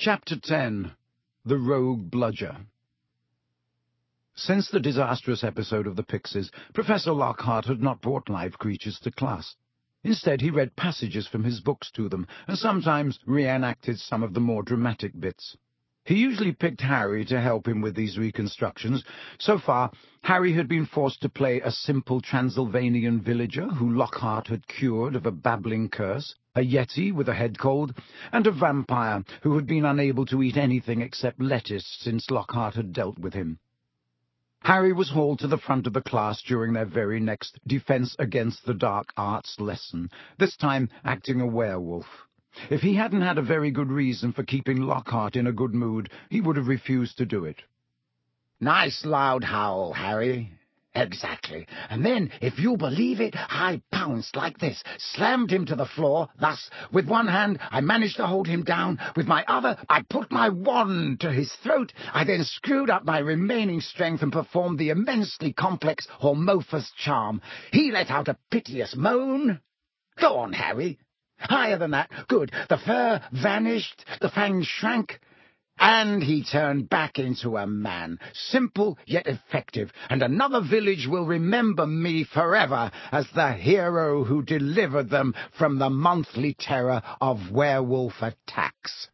Chapter 10. The Rogue Bludger. Since the disastrous episode of the Pixies, Professor Lockhart had not brought live creatures to class. Instead, he read passages from his books to them, and sometimes reenacted some of the more dramatic bits. He usually picked Harry to help him with these reconstructions. So far, Harry had been forced to play a simple Transylvanian villager who Lockhart had cured of a babbling curse, a yeti with a head cold, and a vampire who had been unable to eat anything except lettuce since Lockhart had dealt with him. Harry was hauled to the front of the class during their very next Defense Against the Dark Arts lesson, this time acting a werewolf. If he hadn't had a very good reason for keeping Lockhart in a good mood, he would have refused to do it. "Nice loud howl, Harry." "Exactly. And then, if you'll believe it, I pounced like this, slammed him to the floor, thus. With one hand, I managed to hold him down. With my other, I put my wand to his throat. I then screwed up my remaining strength and performed the immensely complex Hormophus charm. He let out a piteous moan." "Go on, Harry." "Higher than that. Good. The fur vanished, the fangs shrank, and he turned back into a man. Simple yet effective, and another village will remember me forever as the hero who delivered them from the monthly terror of werewolf attacks."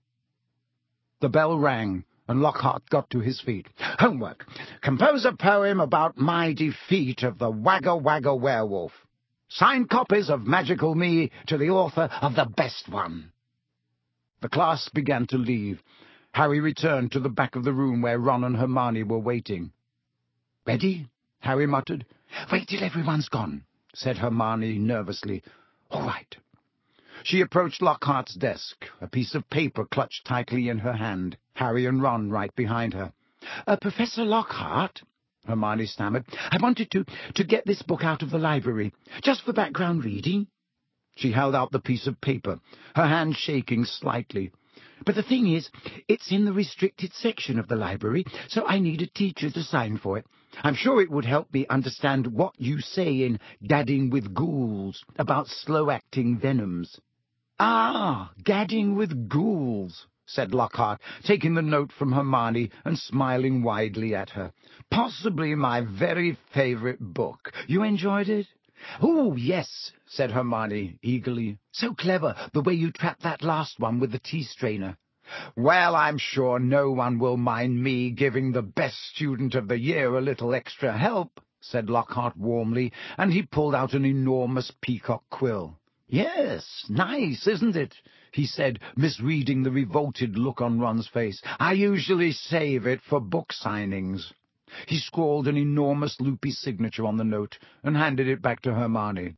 The bell rang, and Lockhart got to his feet. "Homework. Compose a poem about my defeat of the Wagga Wagga werewolf. Signed copies of Magical Me to the author of the best one." The class began to leave. Harry returned to the back of the room where Ron and Hermione were waiting. "Ready?" Harry muttered. "Wait till everyone's gone," said Hermione nervously. "All right." She approached Lockhart's desk, a piece of paper clutched tightly in her hand, Harry and Ron right behind her. "Professor Lockhart," Hermione stammered, "I wanted to get this book out of the library, just for background reading." She held out the piece of paper, her hand shaking slightly. "But the thing is, it's in the restricted section of the library, so I need a teacher to sign for it. I'm sure it would help me understand what you say in Gadding with Ghouls about slow-acting venoms." "Ah, Gadding with Ghouls," said Lockhart, taking the note from Hermione and smiling widely at her. "Possibly my very favourite book. You enjoyed it?" "Oh, yes," said Hermione eagerly. "So clever, the way you trapped that last one with the tea strainer." "Well, I'm sure no one will mind me giving the best student of the year a little extra help," said Lockhart warmly, and he pulled out an enormous peacock quill. "Yes, nice, isn't it?" he said, misreading the revolted look on Ron's face. "I usually save it for book signings." He scrawled an enormous loopy signature on the note and handed it back to Hermione.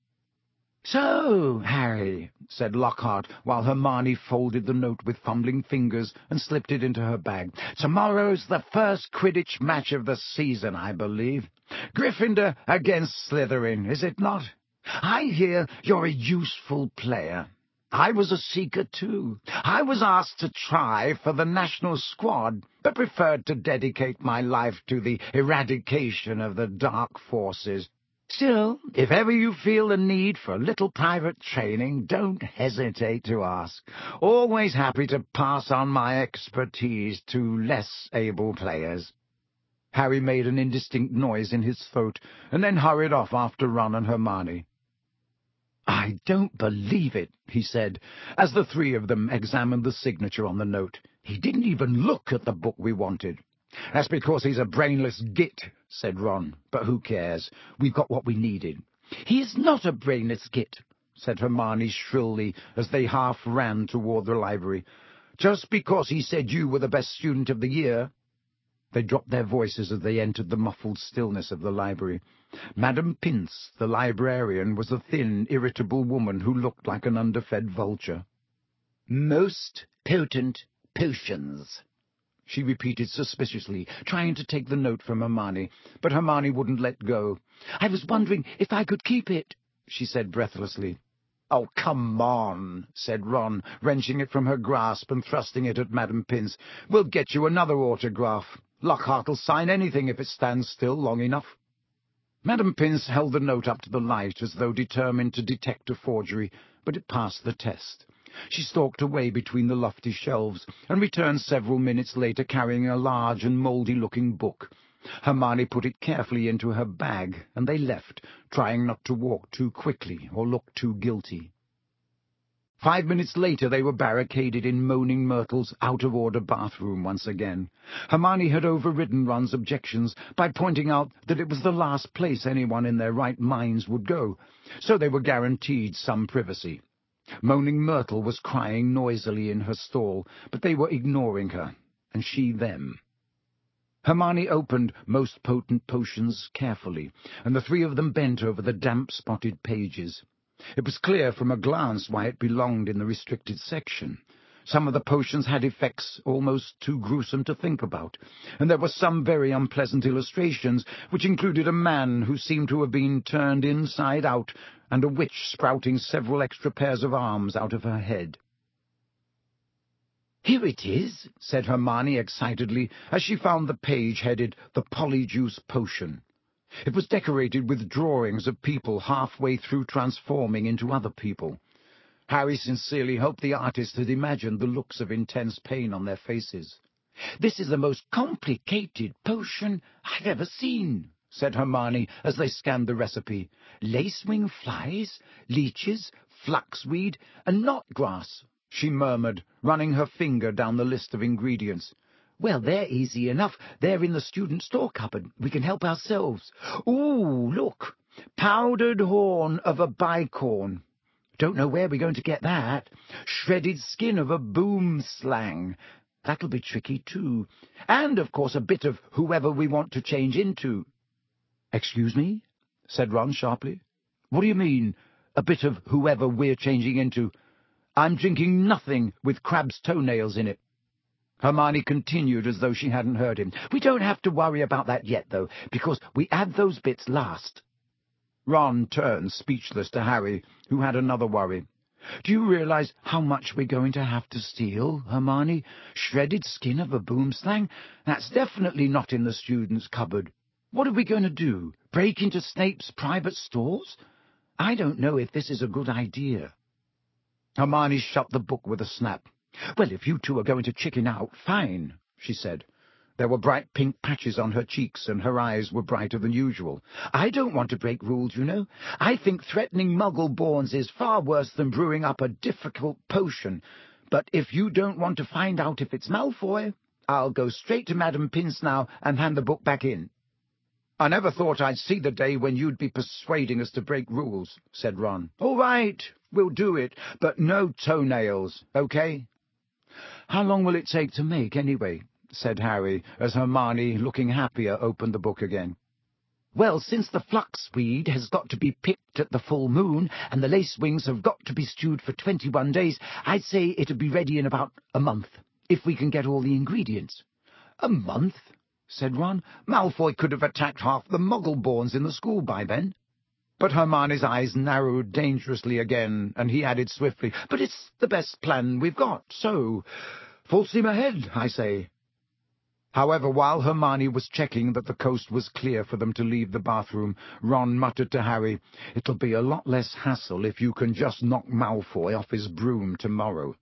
"So, Harry," said Lockhart, while Hermione folded the note with fumbling fingers and slipped it into her bag. "Tomorrow's the first Quidditch match of the season, I believe. Gryffindor against Slytherin, is it not? I hear you're a useful player. I was a seeker, too. I was asked to try for the national squad, but preferred to dedicate my life to the eradication of the dark forces. Still, if ever you feel the need for a little private training, don't hesitate to ask. Always happy to pass on my expertise to less able players." Harry made an indistinct noise in his throat, and then hurried off after Ron and Hermione. "I don't believe it," he said, as the three of them examined the signature on the note. "He didn't even look at the book we wanted." "That's because he's a brainless git," said Ron. "But who cares? We've got what we needed." "He is not a brainless git," said Hermione shrilly as they half ran toward the library. "Just because he said you were the best student of the year." They dropped their voices as they entered the muffled stillness of the library. Madame Pince, the librarian, was a thin, irritable woman who looked like an underfed vulture. "Most potent potions," she repeated suspiciously, trying to take the note from Hermione, but Hermione wouldn't let go. "I was wondering if I could keep it," she said breathlessly. "Oh, come on," said Ron, wrenching it from her grasp and thrusting it at Madame Pince. "We'll get you another autograph. Lockhart'll sign anything if it stands still long enough." Madame Pince held the note up to the light as though determined to detect a forgery, but it passed the test. She stalked away between the lofty shelves, and returned several minutes later carrying a large and mouldy-looking book. Hermione put it carefully into her bag, and they left, trying not to walk too quickly or look too guilty. 5 minutes later they were barricaded in Moaning Myrtle's out-of-order bathroom once again. Hermione had overridden Ron's objections by pointing out that it was the last place anyone in their right minds would go, so they were guaranteed some privacy. Moaning Myrtle was crying noisily in her stall, but they were ignoring her, and she them. Hermione opened Most Potent Potions carefully, and the three of them bent over the damp-spotted pages. It was clear from a glance why it belonged in the restricted section. Some of the potions had effects almost too gruesome to think about, and there were some very unpleasant illustrations, which included a man who seemed to have been turned inside out, and a witch sprouting several extra pairs of arms out of her head. "Here it is," said Hermione excitedly, as she found the page headed The Polyjuice Potion. It was decorated with drawings of people halfway through transforming into other people. Harry sincerely hoped the artist had imagined the looks of intense pain on their faces. "This is the most complicated potion I've ever seen," said Hermione as they scanned the recipe. "Lacewing flies, leeches, flaxweed, and knotgrass," she murmured, running her finger down the list of ingredients. "Well, they're easy enough. They're in the student store cupboard. We can help ourselves. Ooh, look! Powdered horn of a bicorn. Don't know where we're going to get that. Shredded skin of a boomslang. That'll be tricky, too. And, of course, a bit of whoever we want to change into." "Excuse me?" said Ron sharply. "What do you mean, a bit of whoever we're changing into? I'm drinking nothing with crab's toenails in it." Hermione continued as though she hadn't heard him. "We don't have to worry about that yet, though, because we add those bits last." Ron turned speechless to Harry, who had another worry. "Do you realize how much we're going to have to steal, Hermione? Shredded skin of a boomslang? That's definitely not in the student's cupboard. What are we going to do? Break into Snape's private stores? I don't know if this is a good idea." Hermione shut the book with a snap. "Well, if you two are going to chicken out, fine," she said. There were bright pink patches on her cheeks, and her eyes were brighter than usual. "I don't want to break rules, you know. I think threatening Muggle-borns is far worse than brewing up a difficult potion. But if you don't want to find out if it's Malfoy, I'll go straight to Madame Pince now and hand the book back in." "I never thought I'd see the day when you'd be persuading us to break rules," said Ron. "All right, we'll do it, but no toenails, okay?" "How long will it take to make, anyway?" said Harry, as Hermione, looking happier, opened the book again. "Well, since the flaxweed has got to be picked at the full moon, and the lacewings have got to be stewed for 21 days, I'd say it'll be ready in about a month, if we can get all the ingredients." "A month?" said Ron. "Malfoy could have attacked half the Muggle-borns in the school by then." But Hermione's eyes narrowed dangerously again, and he added swiftly, "But it's the best plan we've got, so full steam ahead, I say." However, while Hermione was checking that the coast was clear for them to leave the bathroom, Ron muttered to Harry, "It'll be a lot less hassle if you can just knock Malfoy off his broom tomorrow."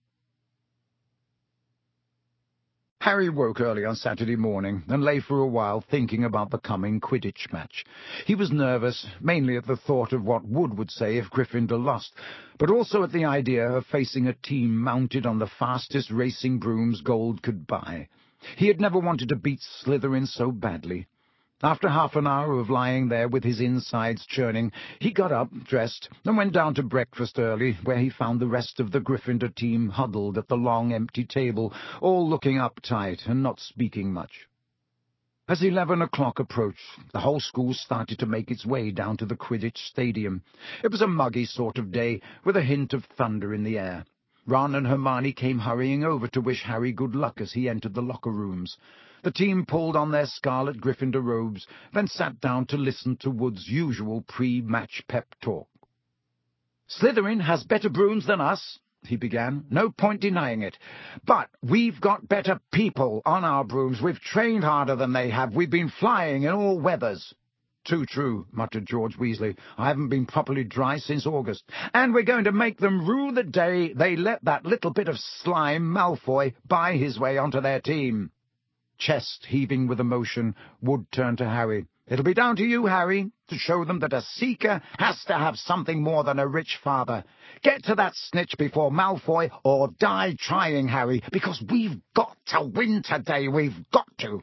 Harry woke early on Saturday morning and lay for a while thinking about the coming Quidditch match. He was nervous, mainly at the thought of what Wood would say if Gryffindor lost, but also at the idea of facing a team mounted on the fastest racing brooms gold could buy. He had never wanted to beat Slytherin so badly. After half an hour of lying there with his insides churning, he got up, dressed, and went down to breakfast early, where he found the rest of the Gryffindor team huddled at the long empty table, all looking uptight and not speaking much. As 11 o'clock approached, the whole school started to make its way down to the Quidditch stadium. It was a muggy sort of day, with a hint of thunder in the air. Ron and Hermione came hurrying over to wish Harry good luck as he entered the locker rooms. The team pulled on their scarlet Gryffindor robes, then sat down to listen to Wood's usual pre-match pep talk. "Slytherin has better brooms than us," he began. "No point denying it. But we've got better people on our brooms. We've trained harder than they have. We've been flying in all weathers." Too true, muttered George Weasley. I haven't been properly dry since August. And we're going to make them rue the day they let that little bit of slime, Malfoy, buy his way onto their team. Chest heaving with emotion, Wood turned to Harry. It'll be down to you, Harry, to show them that a Seeker has to have something more than a rich father. Get to that snitch before Malfoy, or die trying, Harry, because we've got to win today, we've got to.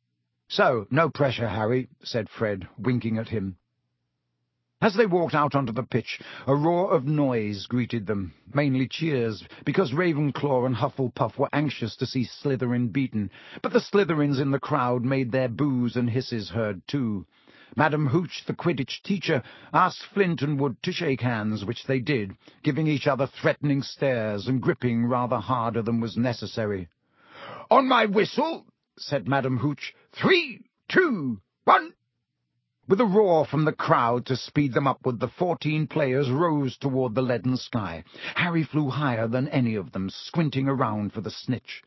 So, no pressure, Harry, said Fred, winking at him. As they walked out onto the pitch, a roar of noise greeted them, mainly cheers, because Ravenclaw and Hufflepuff were anxious to see Slytherin beaten, but the Slytherins in the crowd made their boos and hisses heard too. Madam Hooch, the Quidditch teacher, asked Flint and Wood to shake hands, which they did, giving each other threatening stares and gripping rather harder than was necessary. "On my whistle," said Madam Hooch. 3, 2, 1... With a roar from the crowd to speed them upward, the 14 players rose toward the leaden sky. Harry flew higher than any of them, squinting around for the snitch.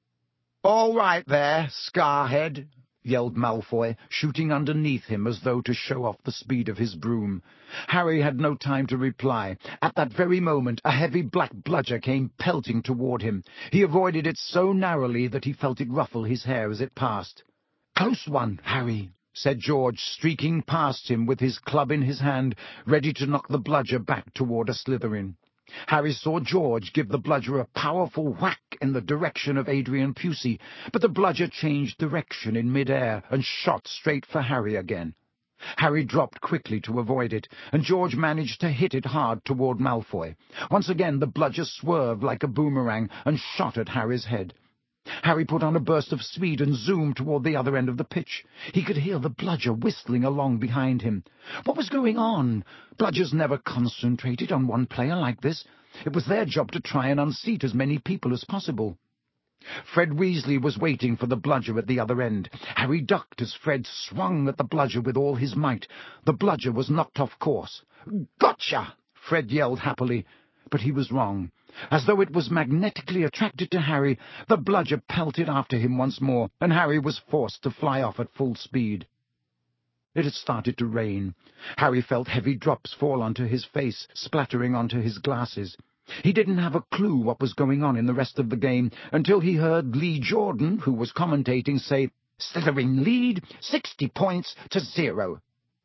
"All right there, Scarhead," yelled Malfoy, shooting underneath him as though to show off the speed of his broom. Harry had no time to reply. At that very moment, a heavy black bludger came pelting toward him. He avoided it so narrowly that he felt it ruffle his hair as it passed. "Close one, Harry," said George, streaking past him with his club in his hand, ready to knock the bludger back toward a Slytherin. Harry saw George give the bludger a powerful whack in the direction of Adrian Pusey, but the bludger changed direction in mid-air and shot straight for Harry again. Harry dropped quickly to avoid it, and George managed to hit it hard toward Malfoy. Once again the bludger swerved like a boomerang and shot at Harry's head. Harry put on a burst of speed and zoomed toward the other end of the pitch. He could hear the bludger whistling along behind him. What was going on? Bludgers never concentrated on one player like this. It was their job to try and unseat as many people as possible. Fred Weasley was waiting for the bludger at the other end. Harry ducked as Fred swung at the bludger with all his might. The bludger was knocked off course. "Gotcha!" Fred yelled happily, but he was wrong. As though it was magnetically attracted to Harry, the bludger pelted after him once more, and Harry was forced to fly off at full speed. It had started to rain. Harry felt heavy drops fall onto his face, splattering onto his glasses. He didn't have a clue what was going on in the rest of the game until he heard Lee Jordan, who was commentating, say, "Slytherin lead, 60 points to 0.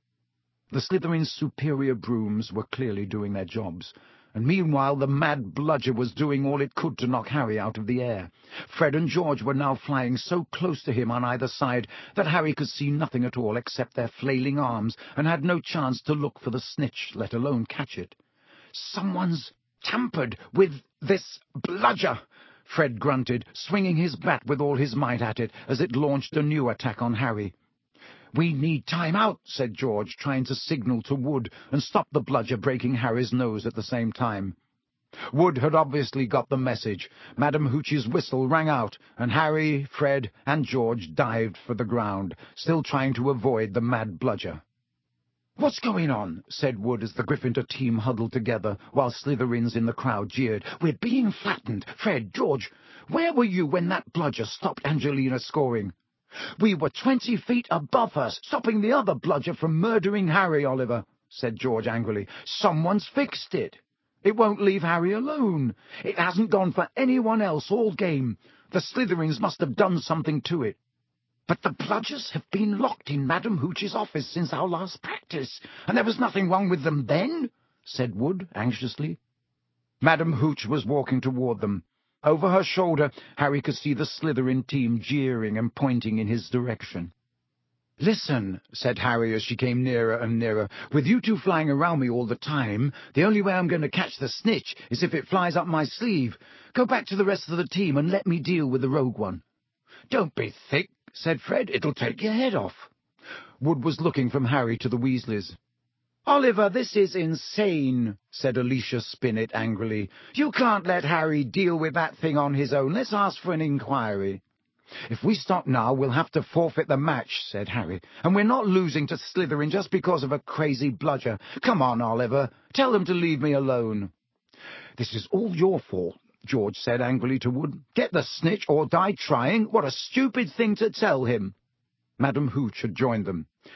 The Slytherin's superior brooms were clearly doing their jobs, and meanwhile the mad bludger was doing all it could to knock Harry out of the air. Fred and George were now flying so close to him on either side that Harry could see nothing at all except their flailing arms, and had no chance to look for the snitch, let alone catch it. "Someone's tampered with this bludger," Fred grunted, swinging his bat with all his might at it as it launched a new attack on Harry. "We need time out," said George, trying to signal to Wood and stop the bludger breaking Harry's nose at the same time. Wood had obviously got the message. Madam Hooch's whistle rang out, and Harry, Fred, and George dived for the ground, still trying to avoid the mad bludger. "What's going on?" said Wood as the Gryffindor team huddled together, while Slytherins in the crowd jeered. "We're being flattened. Fred, George, where were you when that bludger stopped Angelina scoring?" "We were 20 feet above her, stopping the other bludger from murdering Harry, Oliver," said George angrily. "Someone's fixed it. It won't leave Harry alone. It hasn't gone for anyone else all game. The Slytherins must have done something to it." "But the bludgers have been locked in Madam Hooch's office since our last practice, and there was nothing wrong with them then," said Wood anxiously. Madam Hooch was walking toward them. Over her shoulder, Harry could see the Slytherin team jeering and pointing in his direction. "Listen," said Harry as she came nearer and nearer, "with you two flying around me all the time, the only way I'm going to catch the snitch is if it flies up my sleeve. Go back to the rest of the team and let me deal with the rogue one." "Don't be thick," said Fred. "It'll take your head off." Wood was looking from Harry to the Weasleys. "Oliver, this is insane," said Alicia Spinnet angrily. "You can't let Harry deal with that thing on his own. Let's ask for an inquiry." "If we stop now, we'll have to forfeit the match," said Harry. "And we're not losing to Slytherin just because of a crazy bludger. Come on, Oliver. Tell them to leave me alone." "This is all your fault," George said angrily to Wood. "Get the snitch or die trying. What a stupid thing to tell him." Madam Hooch had joined them.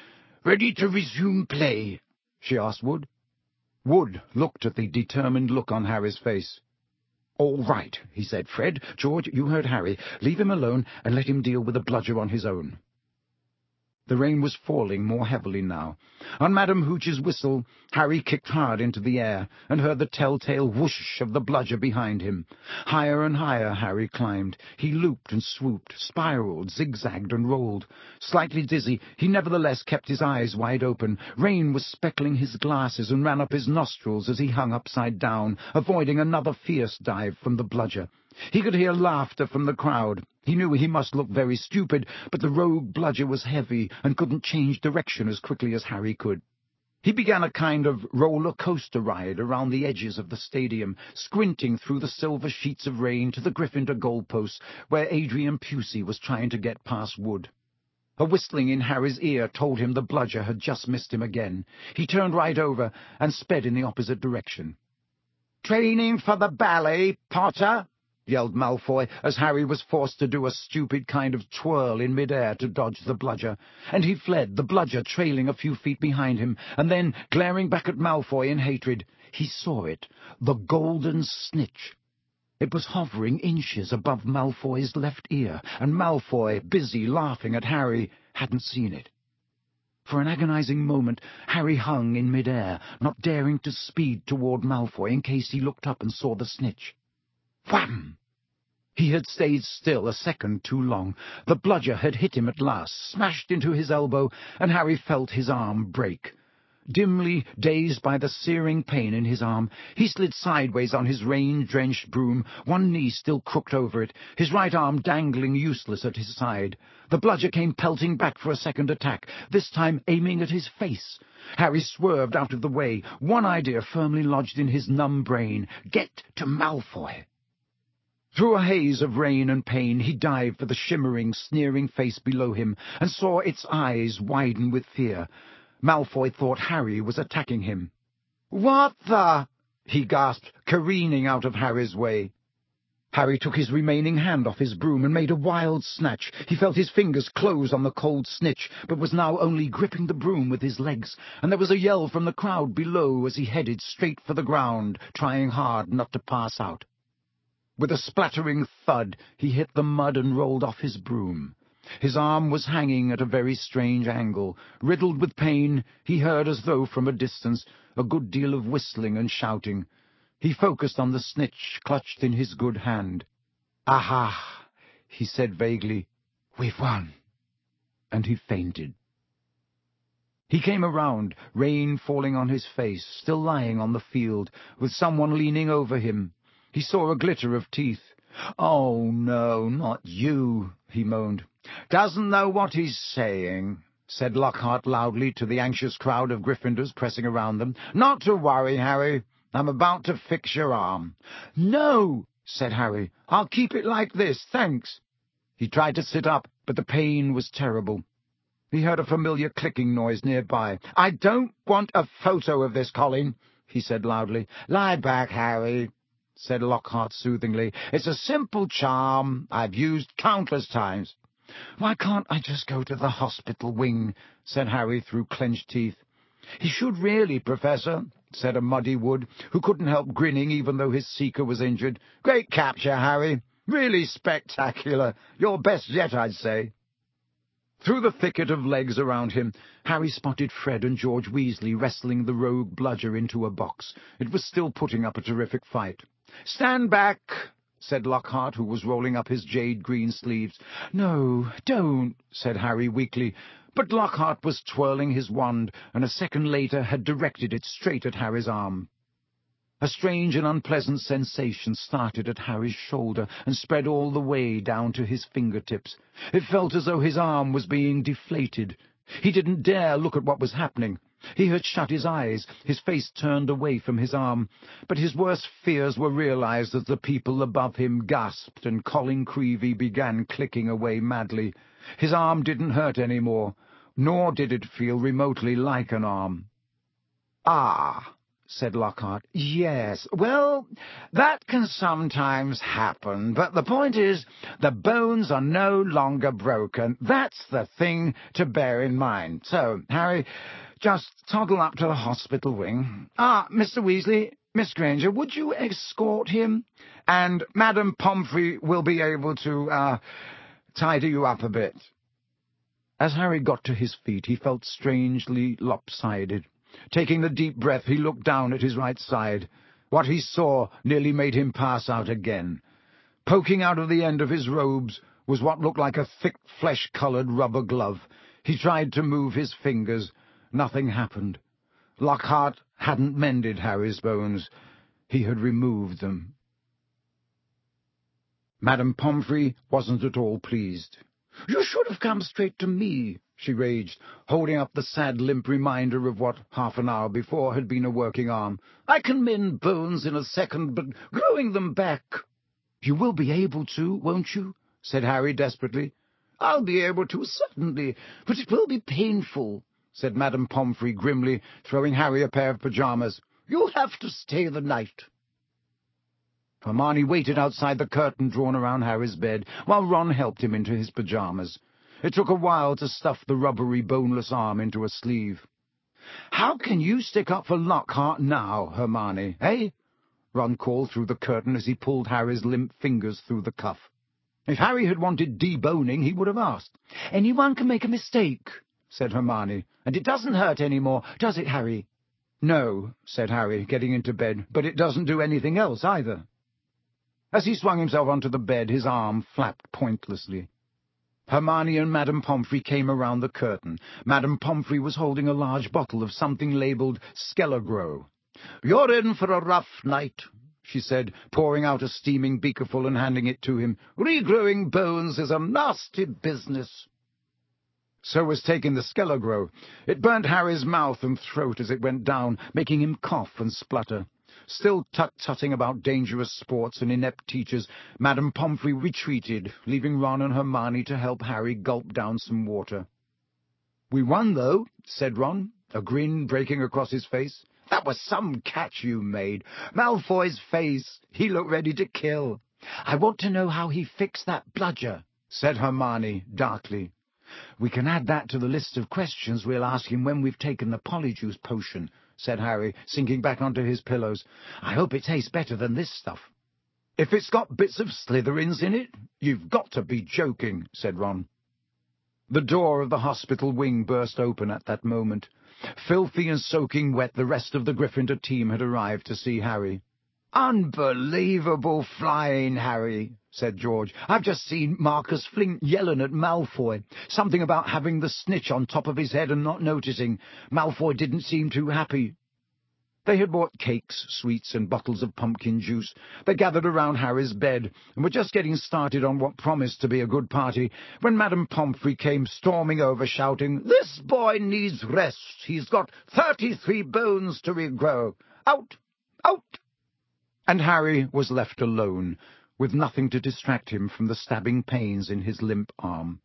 Ready to resume play?" she asked Wood. Wood looked at the determined look on Harry's face. "All right," he said. "Fred, George, you heard Harry. Leave him alone and let him deal with the bludger on his own." The rain was falling more heavily now. On Madam Hooch's whistle, Harry kicked hard into the air, and heard the telltale whoosh of the bludger behind him. Higher and higher Harry climbed. He looped and swooped, spiraled, zigzagged and rolled. Slightly dizzy, he nevertheless kept his eyes wide open. Rain was speckling his glasses and ran up his nostrils as he hung upside down, avoiding another fierce dive from the bludger. He could hear laughter from the crowd. He knew he must look very stupid, but the rogue bludger was heavy and couldn't change direction as quickly as Harry could. He began a kind of roller-coaster ride around the edges of the stadium, squinting through the silver sheets of rain to the Gryffindor goalposts, where Adrian Pusey was trying to get past Wood. A whistling in Harry's ear told him the bludger had just missed him again. He turned right over and sped in the opposite direction. "Training for the ballet, Potter?" yelled Malfoy, as Harry was forced to do a stupid kind of twirl in mid-air to dodge the bludger. And he fled, the bludger trailing a few feet behind him, and then, glaring back at Malfoy in hatred, he saw it, the golden snitch. It was hovering inches above Malfoy's left ear, and Malfoy, busy laughing at Harry, hadn't seen it. For an agonizing moment, Harry hung in mid-air, not daring to speed toward Malfoy in case he looked up and saw the snitch. Wham! He had stayed still a second too long. The bludger had hit him at last, smashed into his elbow, and Harry felt his arm break. Dimly, dazed by the searing pain in his arm, he slid sideways on his rain-drenched broom, one knee still crooked over it, his right arm dangling useless at his side. The bludger came pelting back for a second attack, this time aiming at his face. Harry swerved out of the way, one idea firmly lodged in his numb brain: get to Malfoy. Through a haze of rain and pain, he dived for the shimmering, sneering face below him, and saw its eyes widen with fear. Malfoy thought Harry was attacking him. "What the—" he gasped, careening out of Harry's way. Harry took his remaining hand off his broom and made a wild snatch. He felt his fingers close on the cold snitch, but was now only gripping the broom with his legs, and there was a yell from the crowd below as he headed straight for the ground, trying hard not to pass out. With a splattering thud, he hit the mud and rolled off his broom. His arm was hanging at a very strange angle. Riddled with pain, he heard, as though from a distance, a good deal of whistling and shouting. He focused on the snitch clutched in his good hand. "Aha!" he said vaguely. "We've won." And he fainted. He came around, rain falling on his face, still lying on the field, with someone leaning over him. He saw a glitter of teeth. "Oh, no, not you," he moaned. "Doesn't know what he's saying," said Lockhart loudly to the anxious crowd of Gryffindors pressing around them. "Not to worry, Harry. I'm about to fix your arm." "No," said Harry. "I'll keep it like this, thanks." He tried to sit up, but the pain was terrible. He heard a familiar clicking noise nearby. "I don't want a photo of this, Colin," he said loudly. "Lie back, Harry," said Lockhart soothingly. "It's a simple charm I've used countless times." "Why can't I just go to the hospital wing?" said Harry through clenched teeth. "He should really, Professor," said a muddy Wood, who couldn't help grinning even though his seeker was injured. "Great capture, Harry. Really spectacular. Your best yet, I'd say." Through the thicket of legs around him, Harry spotted Fred and George Weasley wrestling the rogue bludger into a box. It was still putting up a terrific fight. "Stand back," said Lockhart, who was rolling up his jade-green sleeves. "No, don't," said Harry weakly, but Lockhart was twirling his wand, and a second later had directed it straight at Harry's arm. A strange and unpleasant sensation started at Harry's shoulder and spread all the way down to his fingertips. It felt as though his arm was being deflated. He didn't dare look at what was happening. He had shut his eyes, his face turned away from his arm, but his worst fears were realized as the people above him gasped and Colin Creevey began clicking away madly. His arm didn't hurt any more, nor did it feel remotely like an arm. "Ah!" said Lockhart. Yes, well, that can sometimes happen, but the point is, the bones are no longer broken. That's the thing to bear in mind. So, Harry, just toddle up to the hospital wing. Mr. Weasley, Miss Granger, would you escort him? And Madame Pomfrey will be able to, tidy you up a bit. As Harry got to his feet, he felt strangely lopsided. Taking a deep breath, he looked down at his right side. What he saw nearly made him pass out again. Poking out of the end of his robes was what looked like a thick, flesh-coloured rubber glove. He tried to move his fingers. Nothing happened. Lockhart hadn't mended Harry's bones. He had removed them. Madame Pomfrey wasn't at all pleased. "You should have come straight to me," she raged, holding up the sad, limp reminder of what half an hour before had been a working arm. "I can mend bones in a second, but growing them back—" "You will be able to, won't you?" said Harry desperately. "I'll be able to, certainly, but it will be painful," said Madame Pomfrey grimly, throwing Harry a pair of pyjamas. "You'll have to stay the night." Hermione waited outside the curtain drawn around Harry's bed, while Ron helped him into his pyjamas. It took a while to stuff the rubbery, boneless arm into a sleeve. "How can you stick up for Lockhart now, Hermione, eh?" Ron called through the curtain as he pulled Harry's limp fingers through the cuff. If Harry had wanted deboning, he would have asked. "Anyone can make a mistake," said Hermione, "and it doesn't hurt any more, does it, Harry?" "No," said Harry, getting into bed, "but it doesn't do anything else either." As he swung himself onto the bed, his arm flapped pointlessly. Hermione and Madame Pomfrey came around the curtain. Madame Pomfrey was holding a large bottle of something labelled Skele-Gro. "You're in for a rough night," she said, pouring out a steaming beakerful and handing it to him. "Regrowing bones is a nasty business." So was taking the Skele-Gro. It burnt Harry's mouth and throat as it went down, making him cough and splutter. Still tut-tutting about dangerous sports and inept teachers, Madame Pomfrey retreated, leaving Ron and Hermione to help Harry gulp down some water. "We won, though," said Ron, a grin breaking across his face. "That was some catch you made. Malfoy's face. He looked ready to kill." "I want to know how he fixed that bludger," said Hermione darkly. "We can add that to the list of questions we'll ask him when we've taken the Polyjuice potion," said Harry, sinking back onto his pillows. "I hope it tastes better than this stuff." "If it's got bits of Slytherins in it, you've got to be joking," said Ron. The door of the hospital wing burst open at that moment. Filthy and soaking wet, the rest of the Gryffindor team had arrived to see Harry. "Unbelievable flying, Harry," said George. "I've just seen Marcus Flint yelling at Malfoy. Something about having the snitch on top of his head and not noticing. Malfoy didn't seem too happy." They had bought cakes, sweets, and bottles of pumpkin juice. They gathered around Harry's bed, and were just getting started on what promised to be a good party, when Madame Pomfrey came storming over, shouting, "This boy needs rest. He's got 33 bones to regrow. Out! Out!" And Harry was left alone, with nothing to distract him from the stabbing pains in his limp arm.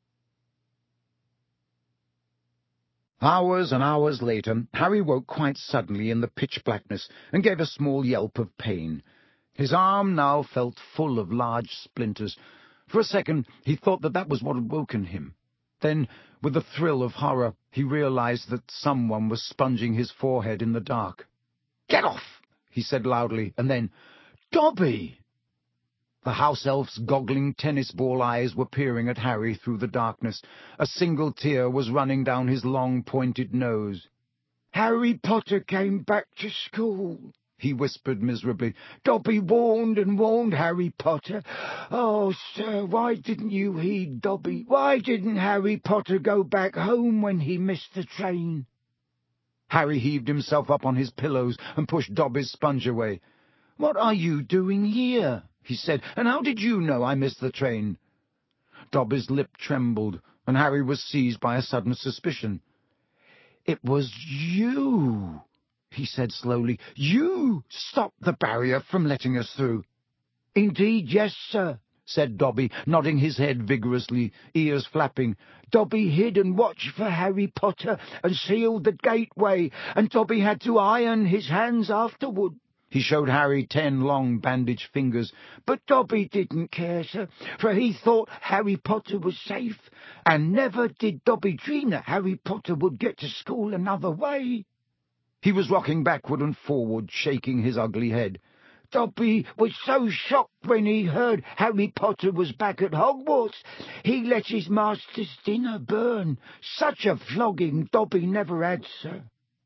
Hours and hours later, Harry woke quite suddenly in the pitch blackness and gave a small yelp of pain. His arm now felt full of large splinters. For a second, he thought that was what had woken him. Then, with a thrill of horror, he realized that someone was sponging his forehead in the dark. "Get off!" he said loudly, and then, "Dobby!" The house elf's goggling tennis-ball eyes were peering at Harry through the darkness. A single tear was running down his long, pointed nose. "Harry Potter came back to school," he whispered miserably. "Dobby warned and warned Harry Potter. Oh, sir, why didn't you heed Dobby? Why didn't Harry Potter go back home when he missed the train?" Harry heaved himself up on his pillows and pushed Dobby's sponge away. "What are you doing here?" he said, "and how did you know I missed the train?" Dobby's lip trembled, and Harry was seized by a sudden suspicion. "It was you," he said slowly. "You stopped the barrier from letting us through." "Indeed, yes, sir," said Dobby, nodding his head vigorously, ears flapping. Dobby hid and watched for Harry Potter and sealed the gateway, and Dobby had to iron his hands afterward. He showed Harry 10 long bandaged fingers. But Dobby didn't care, sir, for he thought Harry Potter was safe, and never did Dobby dream that Harry Potter would get to school another way. He was rocking backward and forward, shaking his ugly head. Dobby was so shocked when he heard Harry Potter was back at Hogwarts, he let his master's dinner burn. Such a flogging Dobby never had, sir.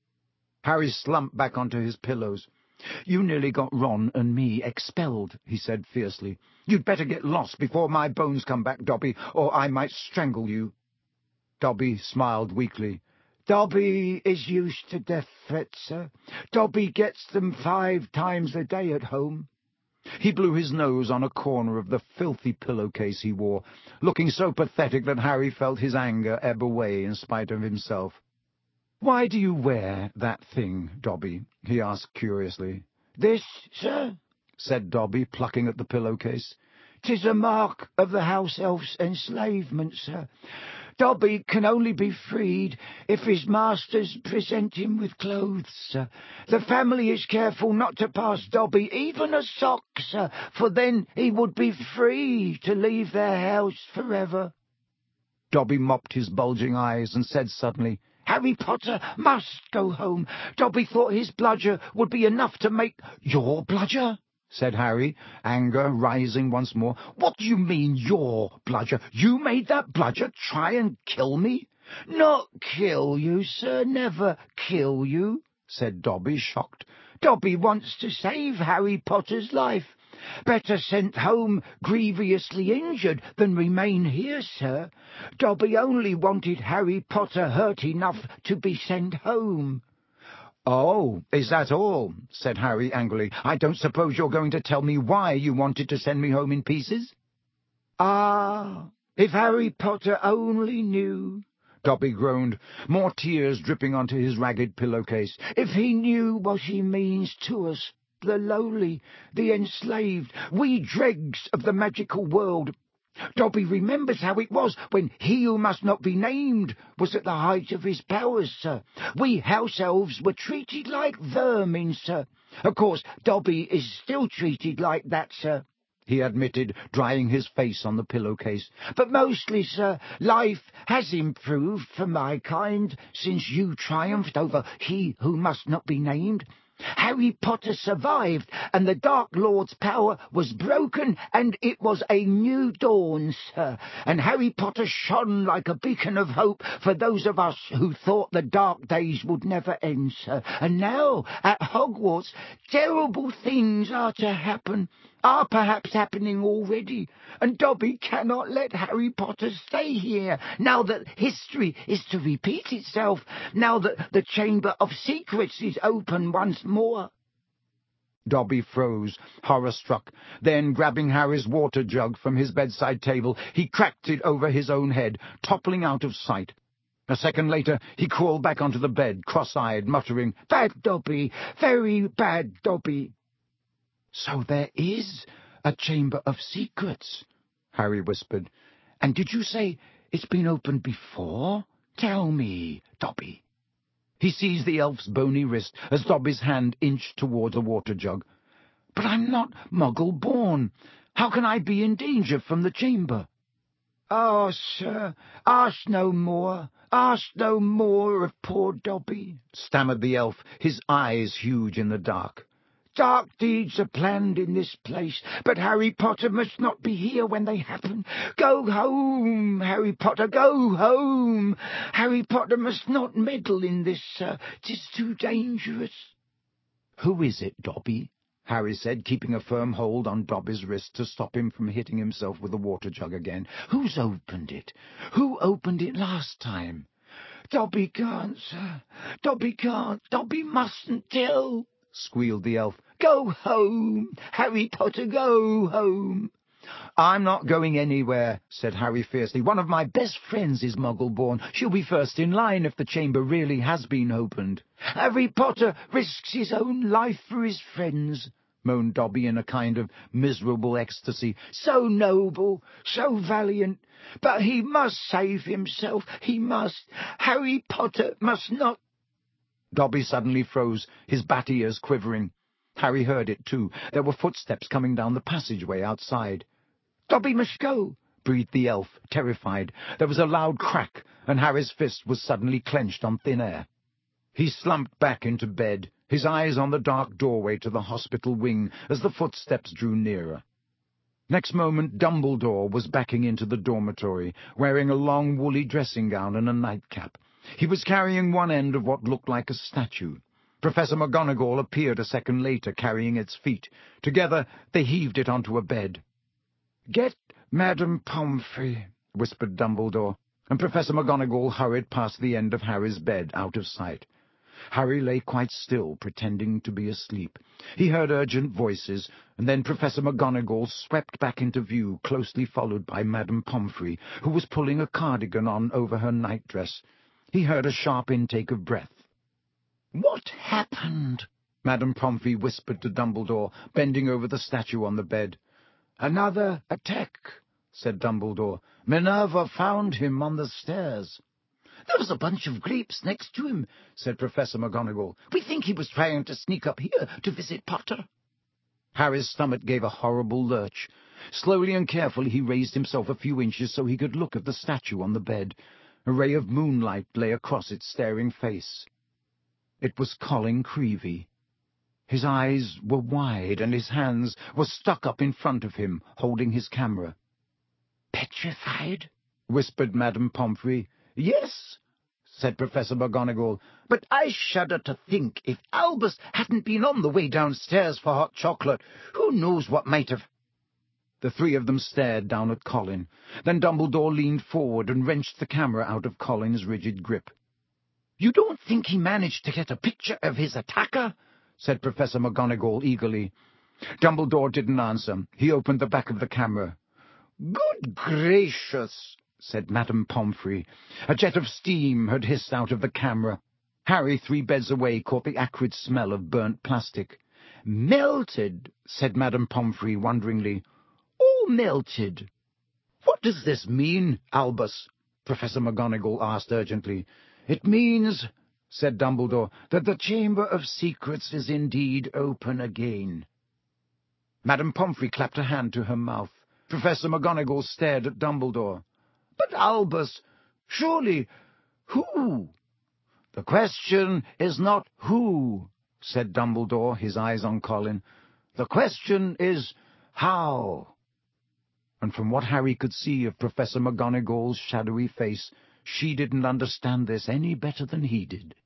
Harry slumped back onto his pillows. "You nearly got Ron and me expelled," he said fiercely. "You'd better get lost before my bones come back, Dobby, or I might strangle you." Dobby smiled weakly. "Dobby is used to death threats, sir. Dobby gets them 5 times a day at home." He blew his nose on a corner of the filthy pillowcase he wore, looking so pathetic that Harry felt his anger ebb away in spite of himself. "Why do you wear that thing, Dobby?" he asked curiously. "This, sir?" said Dobby, plucking at the pillowcase. "'Tis a mark of the house elf's enslavement, sir. Dobby can only be freed if his masters present him with clothes, sir. The family is careful not to pass Dobby even a sock, sir, for then he would be free to leave their house forever." Dobby mopped his bulging eyes and said suddenly, "Harry Potter must go home. Dobby thought his bludger would be enough to make—" "Your bludger?" said Harry, anger rising once more. "What do you mean, your bludger? You made that bludger try and kill me?" "Not kill you, sir, never kill you," said Dobby, shocked. "Dobby wants to save Harry Potter's life. Better sent home grievously injured than remain here, sir. Dobby only wanted Harry Potter hurt enough to be sent home." "Oh, is that all?" said Harry angrily. "I don't suppose you're going to tell me why you wanted to send me home in pieces?" "Ah, if Harry Potter only knew," Dobby groaned, more tears dripping onto his ragged pillowcase. "If he knew what he means to us, the lowly, the enslaved, we dregs of the magical world. Dobby remembers how it was when he who must not be named was at the height of his powers, sir. We house elves were treated like vermin, sir. Of course, Dobby is still treated like that, sir," he admitted, drying his face on the pillowcase. "But mostly, sir, life has improved for my kind since you triumphed over he who must not be named. Harry Potter survived, and the Dark Lord's power was broken, and it was a new dawn, sir. And Harry Potter shone like a beacon of hope for those of us who thought the dark days would never end, sir. And now, at Hogwarts, terrible things are to happen, are perhaps happening already, and Dobby cannot let Harry Potter stay here, now that history is to repeat itself, now that the Chamber of Secrets is open once more." Dobby froze, horror-struck. Then, grabbing Harry's water jug from his bedside table, he cracked it over his own head, toppling out of sight. A second later, he crawled back onto the bed, cross-eyed, muttering, "Bad Dobby, very bad Dobby." "So there is a Chamber of Secrets," Harry whispered. "And did you say it's been opened before? Tell me, Dobby." He seized the elf's bony wrist as Dobby's hand inched towards a water jug. "But I'm not Muggle-born. How can I be in danger from the chamber?" "Ah, sir, ask no more. Ask no more of poor Dobby," stammered the elf, his eyes huge in the dark. "Dark deeds are planned in this place, but Harry Potter must not be here when they happen. Go home, Harry Potter, go home. Harry Potter must not meddle in this, sir. 'Tis too dangerous." "Who is it, Dobby?" Harry said, keeping a firm hold on Dobby's wrist to stop him from hitting himself with the water jug again. "Who's opened it? Who opened it last time?" "Dobby can't, sir. Dobby can't. Dobby mustn't tell," squealed the elf. "Go home, Harry Potter, go home." "I'm not going anywhere," said Harry fiercely. "One of my best friends is Muggle-born. She'll be first in line if the chamber really has been opened." "Harry Potter risks his own life for his friends," moaned Dobby in a kind of miserable ecstasy. "So noble, so valiant, but he must save himself, he must. Harry Potter must not—" Dobby suddenly froze, his bat ears quivering. Harry heard it, too. There were footsteps coming down the passageway outside. "Dobby must go," breathed the elf, terrified. There was a loud crack, and Harry's fist was suddenly clenched on thin air. He slumped back into bed, his eyes on the dark doorway to the hospital wing as the footsteps drew nearer. Next moment Dumbledore was backing into the dormitory, wearing a long woolly dressing-gown and a nightcap. He was carrying one end of what looked like a statue. Professor McGonagall appeared a second later, carrying its feet. Together they heaved it onto a bed. "Get Madame Pomfrey," whispered Dumbledore, and Professor McGonagall hurried past the end of Harry's bed, out of sight. Harry lay quite still, pretending to be asleep. He heard urgent voices, and then Professor McGonagall swept back into view, closely followed by Madame Pomfrey, who was pulling a cardigan on over her nightdress. He heard a sharp intake of breath. "What happened?" Madame Pomfrey whispered to Dumbledore, bending over the statue on the bed. "Another attack," said Dumbledore. "Minerva found him on the stairs." "There was a bunch of grapes next to him," said Professor McGonagall. "We think he was trying to sneak up here to visit Potter." Harry's stomach gave a horrible lurch. Slowly and carefully he raised himself a few inches so he could look at the statue on the bed. A ray of moonlight lay across its staring face. It was Colin Creevey. His eyes were wide, and his hands were stuck up in front of him, holding his camera. "Petrified?" whispered Madame Pomfrey. "Yes," said Professor McGonagall, "but I shudder to think if Albus hadn't been on the way downstairs for hot chocolate, who knows what might have—" The three of them stared down at Colin. Then Dumbledore leaned forward and wrenched the camera out of Colin's rigid grip. "You don't think he managed to get a picture of his attacker?" said Professor McGonagall eagerly. Dumbledore didn't answer. He opened the back of the camera. "Good gracious!" said Madame Pomfrey. A jet of steam had hissed out of the camera. Harry, 3 beds away, caught the acrid smell of burnt plastic. "Melted," said Madame Pomfrey wonderingly. "All melted." "What does this mean, Albus?" Professor McGonagall asked urgently. "It means," said Dumbledore, "that the Chamber of Secrets is indeed open again." Madame Pomfrey clapped a hand to her mouth. Professor McGonagall stared at Dumbledore. "But, Albus, surely, who—" "The question is not who," said Dumbledore, his eyes on Colin. "The question is how." And from what Harry could see of Professor McGonagall's shadowy face, she didn't understand this any better than he did.